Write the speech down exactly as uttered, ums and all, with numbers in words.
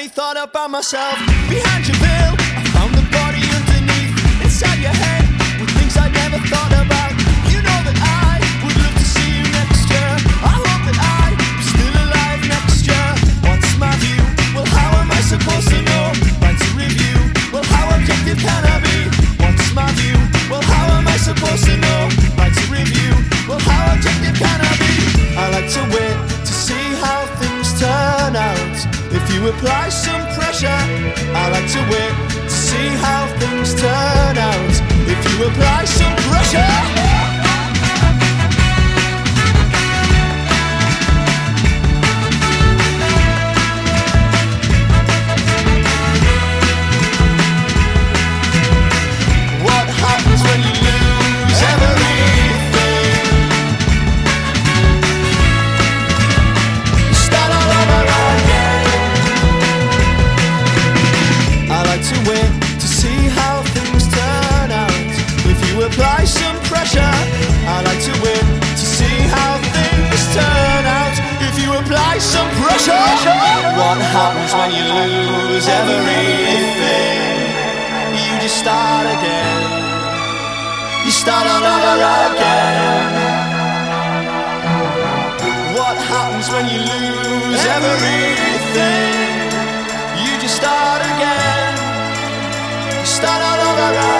thought about myself. Behind your veil, I found the body underneath. Inside your head, with things I never thought about. You know that I would love to see you next year. I hope that I'm still alive next year. What's my view? Well, how am I supposed to know? Like to review. Well, how objective can I be? What's my view? Well, how am I supposed to know? Like to review. Well, how objective can I be? I like to wait to see how things turn out. If you apply some pressure, I like to wait to see how things turn out. If you apply some pressure. Apply some pressure. I like to wait to see how things turn out. If you apply some pressure. What happens when you lose everything? You just start again. You start all over again. What happens when you lose everything? You just start again. You start all over again.